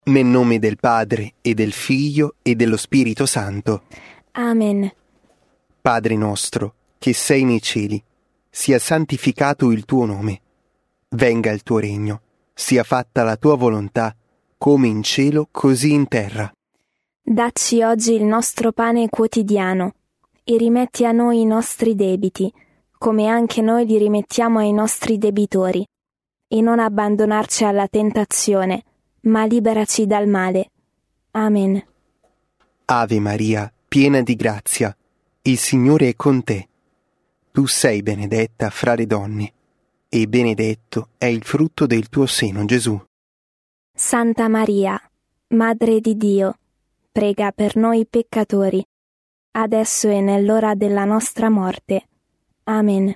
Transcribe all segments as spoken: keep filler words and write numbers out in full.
Nel nome del Padre, e del Figlio, e dello Spirito Santo. Amen. Padre nostro, che sei nei cieli, sia santificato il tuo nome. Venga il tuo regno, sia fatta la tua volontà, come in cielo, così in terra. Dacci oggi il nostro pane quotidiano, e rimetti a noi i nostri debiti, come anche noi li rimettiamo ai nostri debitori. E non abbandonarci alla tentazione, ma liberaci dal male. Amen. Ave Maria, piena di grazia, il Signore è con te. Tu sei benedetta fra le donne, e benedetto è il frutto del tuo seno, Gesù. Santa Maria, Madre di Dio, prega per noi peccatori, adesso e nell'ora della nostra morte. Amen.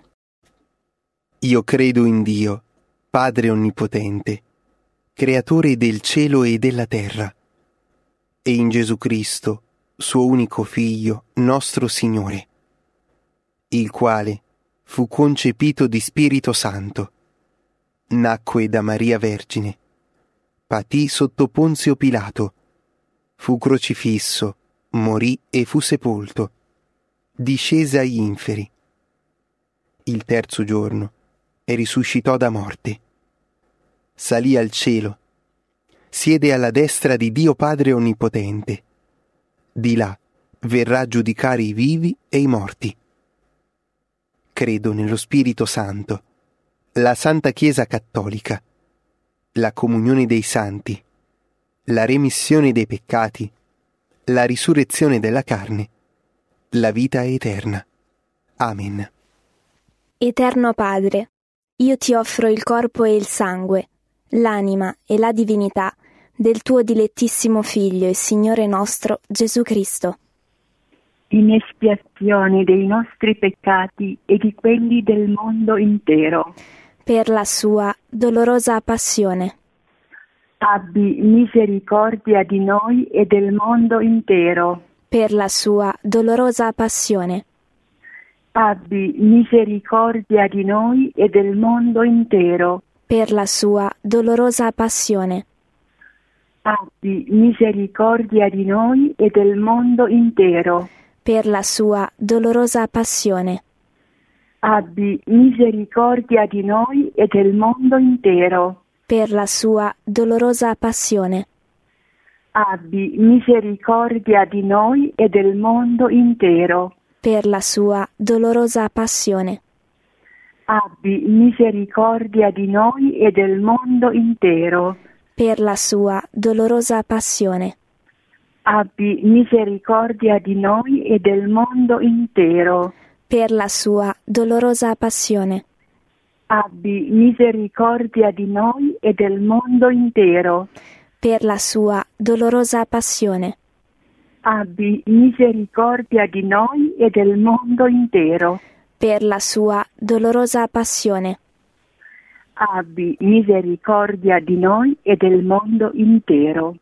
Io credo in Dio, Padre Onnipotente, Creatore del cielo e della terra, e in Gesù Cristo, suo unico Figlio, nostro Signore, il quale fu concepito di Spirito Santo, nacque da Maria Vergine, patì sotto Ponzio Pilato, fu crocifisso, morì e fu sepolto, discese agli inferi. Il terzo giorno e risuscitò da morte. Salì al cielo, siede alla destra di Dio Padre Onnipotente. Di là verrà a giudicare i vivi e i morti. Credo nello Spirito Santo, la Santa Chiesa Cattolica, la comunione dei santi, la remissione dei peccati, la risurrezione della carne, la vita eterna. Amen. Eterno Padre, io ti offro il corpo e il sangue, l'anima e la divinità del tuo dilettissimo Figlio e Signore nostro Gesù Cristo, in espiazione dei nostri peccati e di quelli del mondo intero, per la sua dolorosa passione. Abbi misericordia di noi e del mondo intero, per la sua dolorosa passione. Abbi misericordia di noi e del mondo intero, per la sua dolorosa passione. Abbi misericordia di noi e del mondo intero, per la sua dolorosa passione. Abbi misericordia di noi e del mondo intero, per la sua dolorosa passione. Abbi misericordia di noi e del mondo intero, per la sua dolorosa passione. Abbi misericordia di noi e del mondo intero, per la sua dolorosa passione. Abbi misericordia di noi e del mondo intero, per la sua dolorosa passione. Abbi misericordia di noi e del mondo intero, per la sua dolorosa passione. Abbi misericordia di noi e del mondo intero, per la sua dolorosa passione. Abbi misericordia di noi e del mondo intero.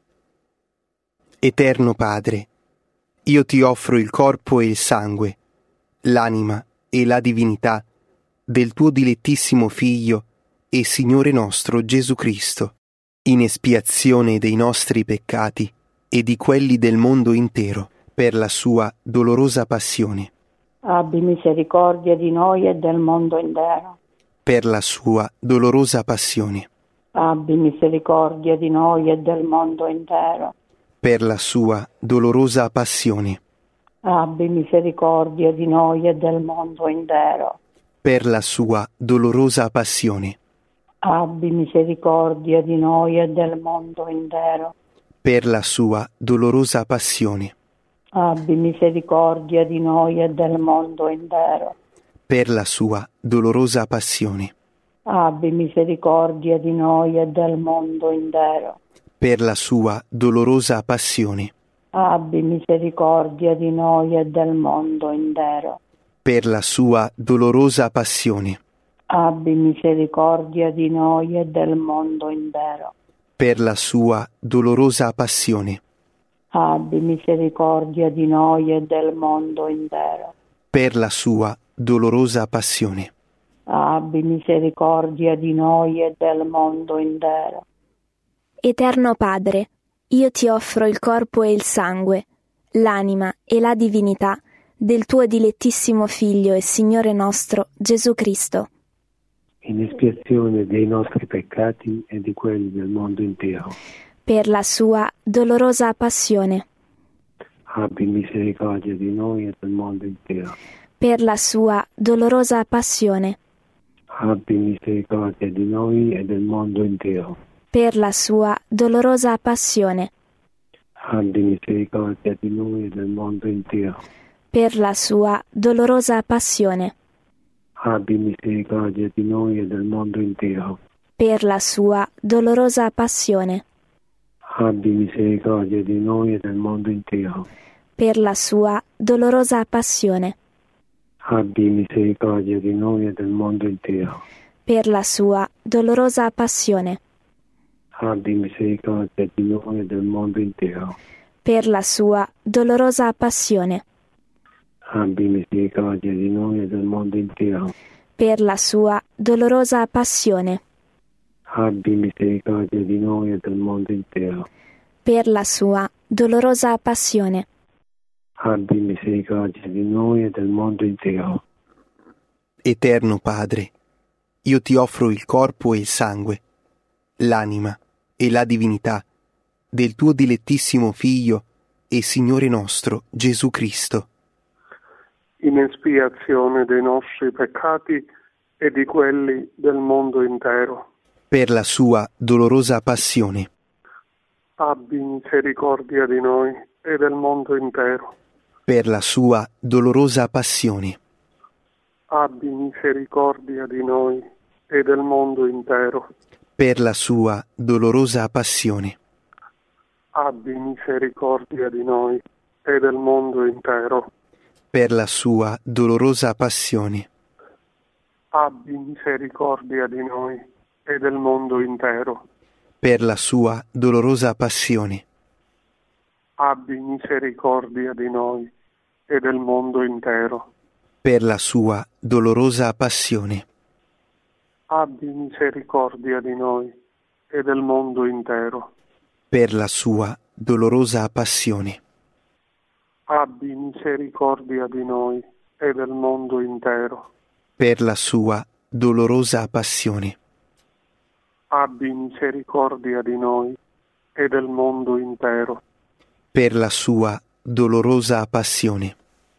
Eterno Padre, io ti offro il corpo e il sangue, l'anima e la divinità del tuo dilettissimo Figlio e Signore nostro Gesù Cristo, in espiazione dei nostri peccati e di quelli del mondo intero, per la sua dolorosa passione. Abbi misericordia di noi e del mondo intero, per la sua dolorosa passione. Abbi misericordia di noi e del mondo intero, per la sua dolorosa passione. Abbi misericordia di noi e del mondo intero, per la sua dolorosa passione. Abbi misericordia di noi e del mondo intero, per la sua dolorosa passione. Abbi misericordia di noi e del mondo intero, per la sua dolorosa passione. Abbi misericordia di noi e del mondo intero, per la sua dolorosa passione. Abbi misericordia di noi e del mondo intero, per la sua dolorosa passione. Abbi misericordia di noi e del mondo intero, per la sua dolorosa passione. Abbi misericordia di noi e del mondo intero, per la sua dolorosa passione. Abbi misericordia di noi e del mondo intero. Eterno Padre, io ti offro il corpo e il sangue, l'anima e la divinità del tuo dilettissimo Figlio e Signore nostro, Gesù Cristo, in espiazione dei nostri peccati e di quelli del mondo intero. per la sua dolorosa passione, Abbi misericordia di noi e del mondo intero. per la sua dolorosa passione, Abbi misericordia di noi e del mondo intero. per la sua dolorosa passione, Abbi misericordia di noi e del mondo intero. per la sua dolorosa passione, Abbi misericordia di noi e del mondo intero. per la sua dolorosa passione, Abbi misericordia di noi e del mondo intero. per la sua dolorosa passione, Abbi misericordia di noi e del mondo intero. per la sua dolorosa passione, Abbi misericordia di noi e del mondo intero. per la sua dolorosa passione, Abbi misericordia di noi e del mondo intero. per la sua dolorosa passione, Abbi misericordia di noi e del mondo intero. per la sua dolorosa passione, Abbi misericordia di noi e del mondo intero. Eterno Padre, io ti offro il corpo e il sangue, l'anima e la divinità del tuo dilettissimo Figlio e Signore nostro Gesù Cristo, in espiazione dei nostri peccati e di quelli del mondo intero. per la sua dolorosa passione, Abbi misericordia di noi e del mondo intero. per la sua dolorosa passione, Abbi misericordia di noi e del mondo intero. per la sua dolorosa passione, Abbi misericordia di noi e del mondo intero. per la sua dolorosa passione, Abbi misericordia di noi e del mondo intero. per la sua dolorosa passione, Abbi misericordia di noi e del mondo intero. per la sua dolorosa passione, Abbi misericordia di noi e del mondo intero. per la sua dolorosa passione, Abbi misericordia di noi e del mondo intero. per la sua dolorosa passione, Abbi misericordia di noi e del mondo intero. per la sua dolorosa passione,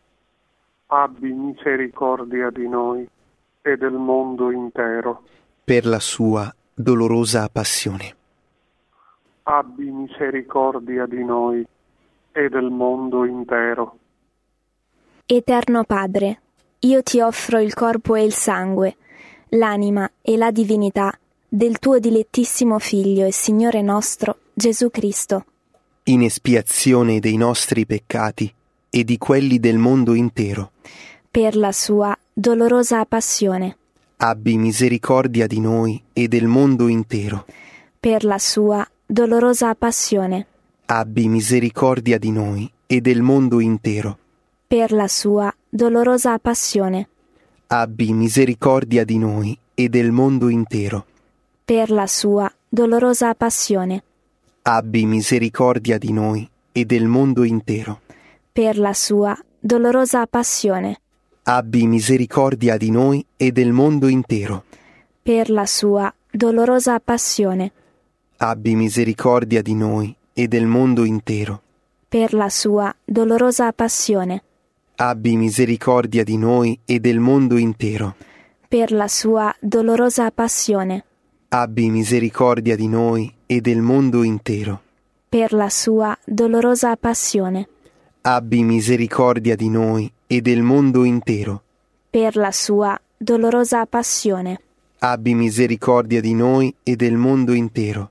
Abbi misericordia di noi e del mondo intero. per la sua dolorosa passione, Abbi misericordia di noi e del mondo intero. Eterno Padre, io ti offro il corpo e il sangue, l'anima e la divinità del tuo dilettissimo Figlio e Signore nostro, Gesù Cristo, in espiazione dei nostri peccati e di quelli del mondo intero. per la sua dolorosa passione, Abbi misericordia di noi e del mondo intero. per la sua dolorosa passione, Abbi misericordia di noi e del mondo intero. per la sua dolorosa passione, Abbi misericordia di noi e del mondo intero. per la sua dolorosa passione, Abbi misericordia di noi e del mondo intero. per la sua dolorosa passione, Abbi misericordia di noi e del mondo intero. per la sua dolorosa passione, Abbi misericordia di noi e del mondo intero. per la sua dolorosa passione, Abbi misericordia di noi e del mondo intero. per la sua dolorosa passione, Abbi misericordia di noi e del mondo intero. per la sua dolorosa passione, Abbi misericordia di noi e del mondo intero. per la sua dolorosa passione, Abbi misericordia di noi e del mondo intero.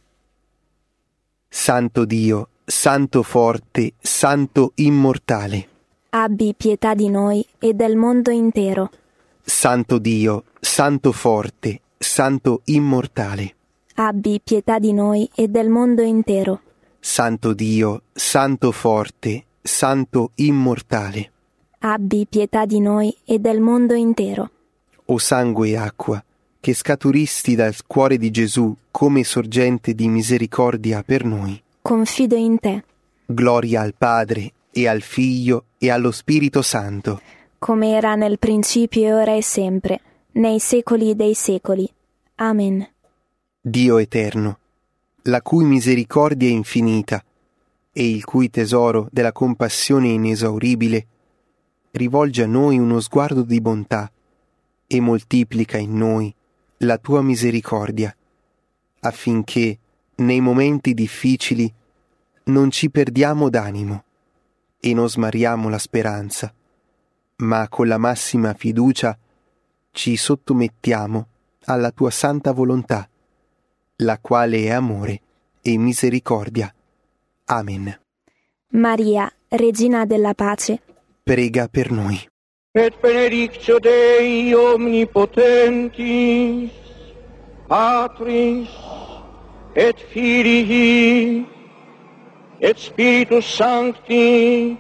Santo Dio, Santo forte, Santo immortale. abbi pietà di noi e del mondo intero. Santo Dio, Santo forte, Santo immortale. Abbi pietà di noi e del mondo intero. Santo Dio, Santo forte, Santo immortale. Abbi pietà di noi e del mondo intero. O sangue e acqua, che scaturisti dal cuore di Gesù come sorgente di misericordia per noi. confido in te. Gloria al Padre, e al Figlio, e allo Spirito Santo. Come era nel principio, ora e sempre, nei secoli dei secoli. Amen. Dio eterno, la cui misericordia è infinita e il cui tesoro della compassione è inesauribile, rivolge a noi uno sguardo di bontà e moltiplica in noi la tua misericordia, affinché nei momenti difficili non ci perdiamo d'animo e non smariamo la speranza, ma con la massima fiducia ci sottomettiamo alla tua santa volontà, la quale è amore e misericordia. Amen. Maria, Regina della Pace, prega per noi. Et benedictio Dei omnipotentis, Patris, et Filii, et Spiritus Sancti,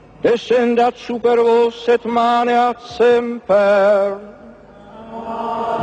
descendat super vos et maneat semper.